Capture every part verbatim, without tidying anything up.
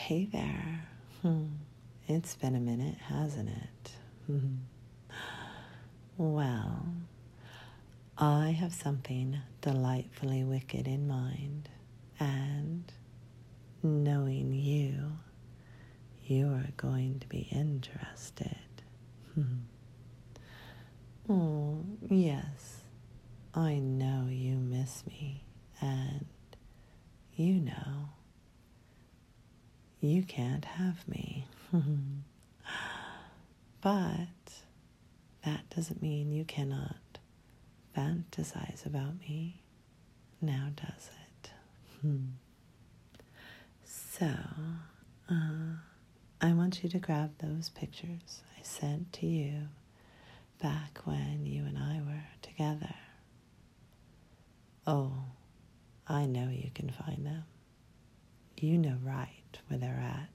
Hey there. Hmm. It's been a minute, hasn't it? Hmm. Well, I have something delightfully wicked in mind, and knowing you, you are going to be interested. Hmm. Oh, yes, I know you miss me, and you know you can't have me. But that doesn't mean you cannot fantasize about me, now does it? Hmm. So, uh, I want you to grab those pictures I sent to you back when you and I were together. Oh, I know you can find them. You know right where they're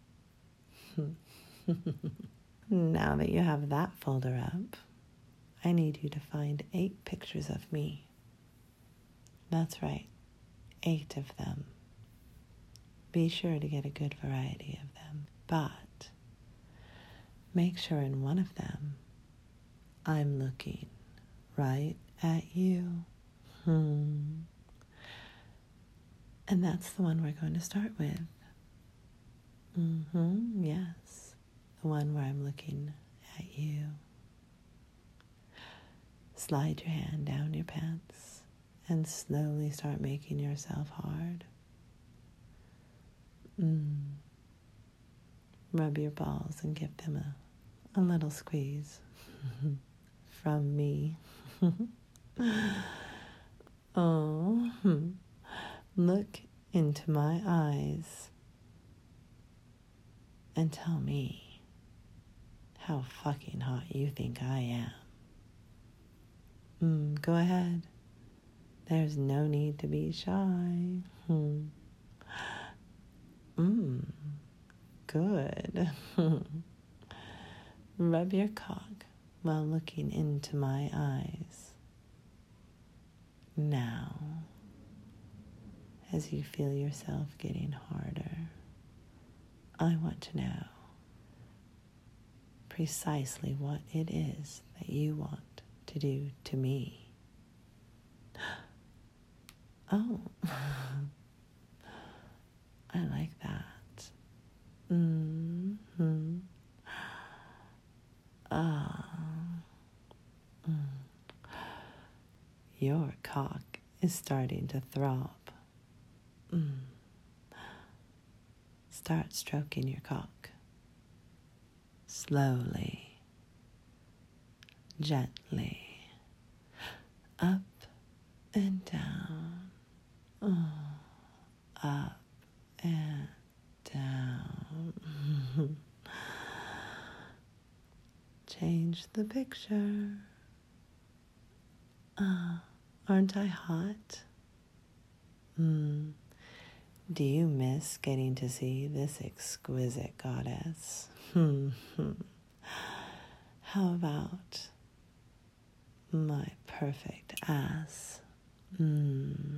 at. Now that you have that folder up, I need you to find eight pictures of me. That's right, eight of them. Be sure to get a good variety of them, but make sure in one of them I'm looking right at you. Hmm. And that's the one we're going to start with. Mm-hmm, yes, the one where I'm looking at you. Slide your hand down your pants and slowly start making yourself hard. Mm. Rub your balls and give them a, a little squeeze from me. Oh, look into my eyes and tell me how fucking hot you think I am. Mm, go ahead. There's no need to be shy. Hmm. Mm, good. Rub your cock while looking into my eyes. Now, as you feel yourself getting harder, I want to know precisely what it is that you want to do to me. Oh, I like that. Mm-hmm. Ah. Mm. Your cock is starting to throb. Mm. Start stroking your cock. Slowly, gently, up and down. Oh, up and down. Change the picture. Ah, aren't I hot? Hmm. Do you miss getting to see this exquisite goddess? Hmm. How about my perfect ass? Hmm.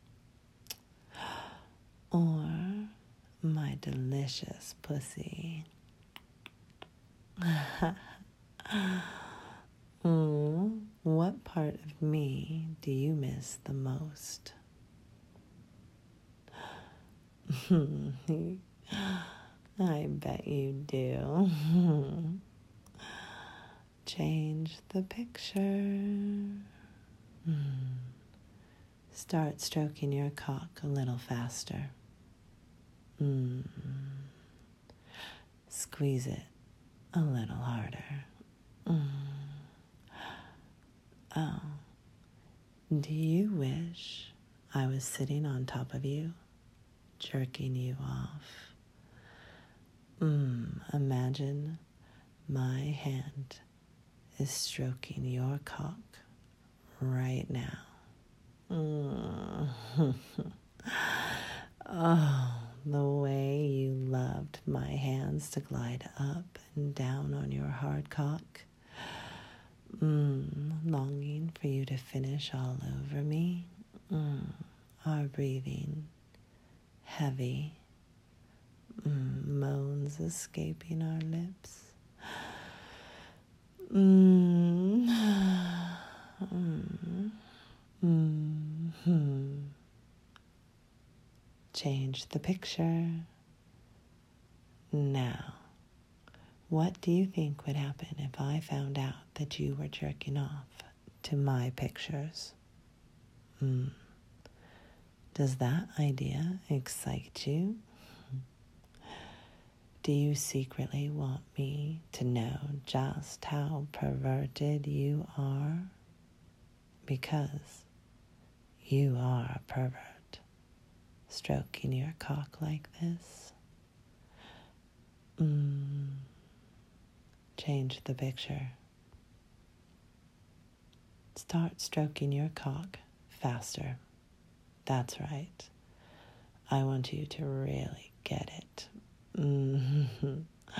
Or my delicious pussy? Mm, what part of me do you miss the most? I bet you do. Change the picture. Start stroking your cock a little faster. Mm. Squeeze it a little harder. Mm. Oh, do you wish I was sitting on top of you, jerking you off? Mm, imagine my hand is stroking your cock right now. Mm. Oh, the way you loved my hands to glide up and down on your hard cock. Mm, longing for you to finish all over me. Mm, our breathing heavy. Mm, sounds escaping our lips. Mm. Mm. Mm-hmm. Change the picture. Now, what do you think would happen if I found out that you were jerking off to my pictures? Mm. Does that idea excite you? Do you secretly want me to know just how perverted you are? Because you are a pervert, stroking your cock like this. Mm. Change the picture. Start stroking your cock faster. That's right. I want you to really get it. Mm-hmm.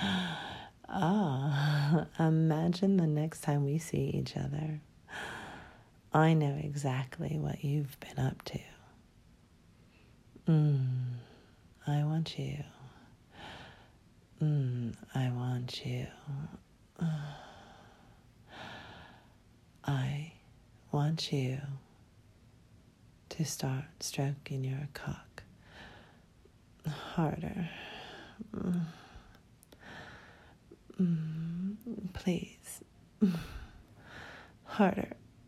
Ah, imagine the next time we see each other. I know exactly what you've been up to. Mm, I want you. Mm, I want you. I want you to start stroking your cock harder. Mm. Mm, please. Mm. Harder.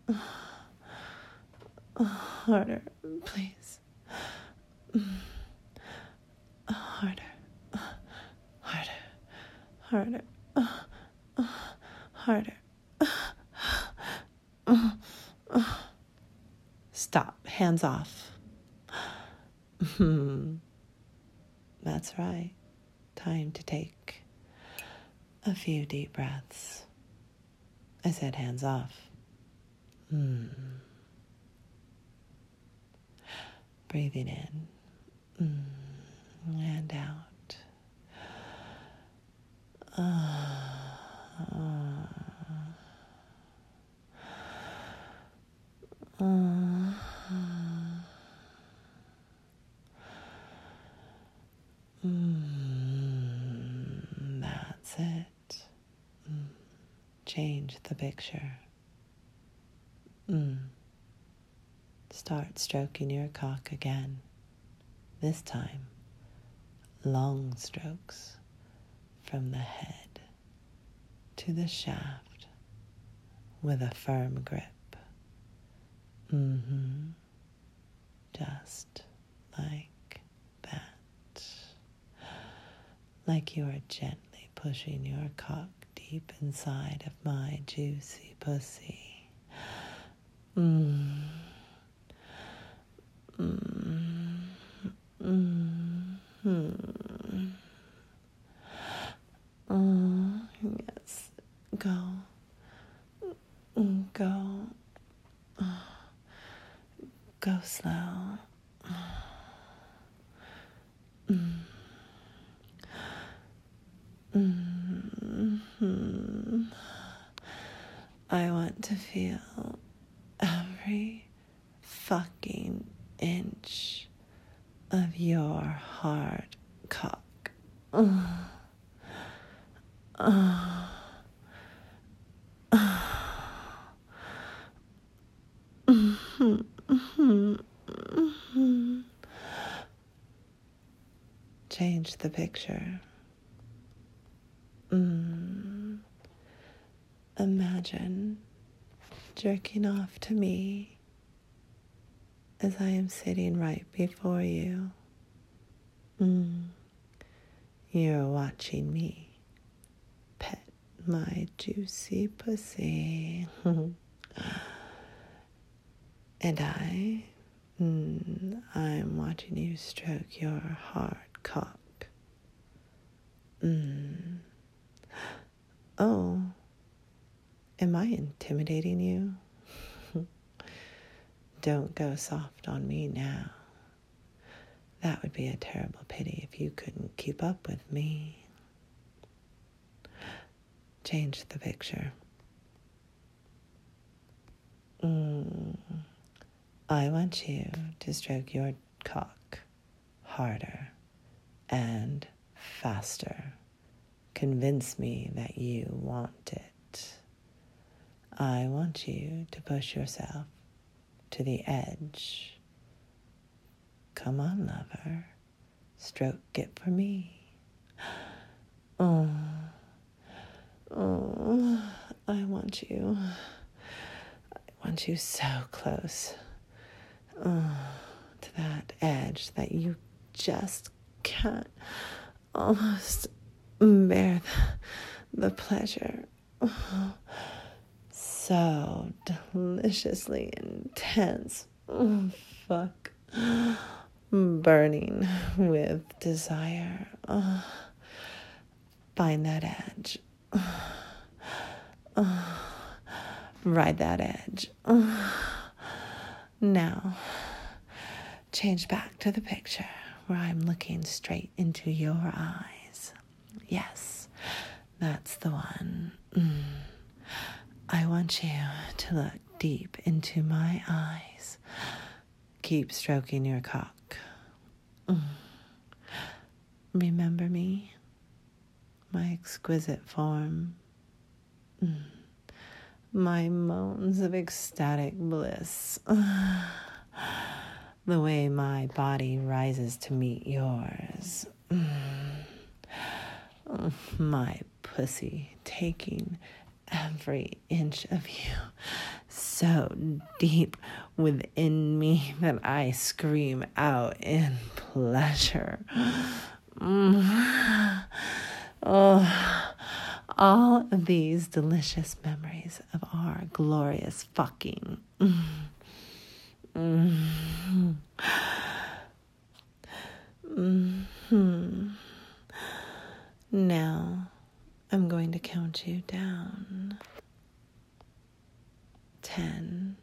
Harder, please. Mm. Harder. Harder. Harder. Harder. Stop. Hands off. That's right. Time to take a few deep breaths. I said hands off. Mm. Breathing in. Mm. And out. Uh, uh, uh, mm. That's it. Mm. Change the picture. Mm. Start stroking your cock again. This time, long strokes from the head to the shaft with a firm grip. Mm-hmm. Just like that. Like you are gently pushing your cock deep inside of my juicy pussy. Mm. Mm. Mm. Mm. Oh, yes. Go. Go. Go slow. Mm. Mm-hmm. I want to feel every fucking inch of your hard cock. Uh, uh, uh, mm-hmm, mm-hmm, mm-hmm. Change the picture. Mm. Imagine jerking off to me as I am sitting right before you. Mm. You're watching me pet my juicy pussy. And I, mm, I'm watching you stroke your hard cock. Mm. Oh, am I intimidating you? Don't go soft on me now. That would be a terrible pity if you couldn't keep up with me. Change the picture. Mm. I want you to stroke your cock harder and faster convince me that you want it. I want you to push yourself to the edge. Come on, lover. Stroke it for me. Oh, oh, I want you. I want you so close. Oh, to that edge that you just can't almost bear the, the pleasure. Oh, so deliciously intense. Oh, fuck. Burning with desire. Oh, find that edge. Oh, ride that edge. Oh. Now, change back to the picture where I'm looking straight into your eyes. Yes, that's the one. Mm. I want you to look deep into my eyes. Keep stroking your cock. Mm. Remember me? My exquisite form. Mm. My moans of ecstatic bliss. The way my body rises to meet yours. Mm. My pussy taking every inch of you so deep within me that I scream out in pleasure. Mm. Oh, all of these delicious memories of our glorious fucking. Mm. Mm. Mm-hmm. Now, I'm going to count you down. Ten.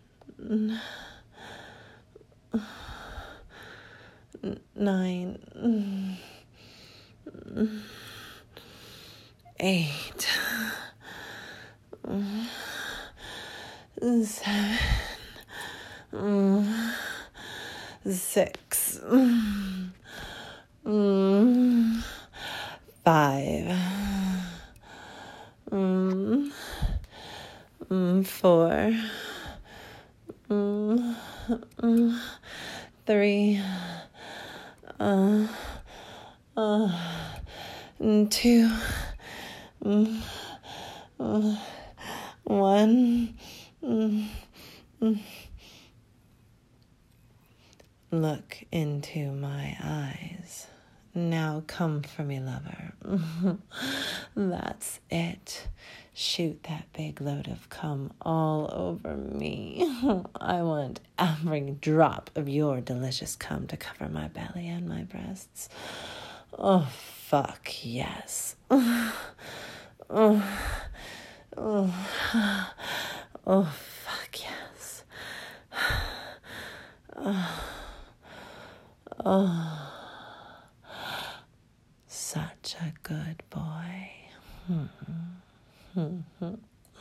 Nine. Eight. Seven. Six. Five. Four. Three. Uh, uh, two. Uh, one. Look into my eyes. Now come for me, lover. That's it. Shoot that big load of cum all over me. I want every drop of your delicious cum to cover my belly and my breasts. Oh, fuck, yes. Oh, oh, oh, fuck, yes. Oh, oh. Such a good boy. Hmm. Hmm.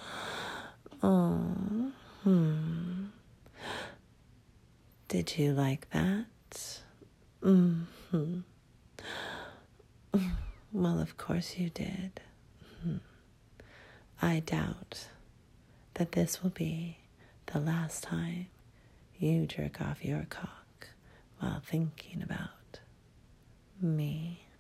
Oh. Hmm. Did you like that? Mm-hmm. Well, of course you did. Hmm. I doubt that this will be the last time you jerk off your cock while thinking about me.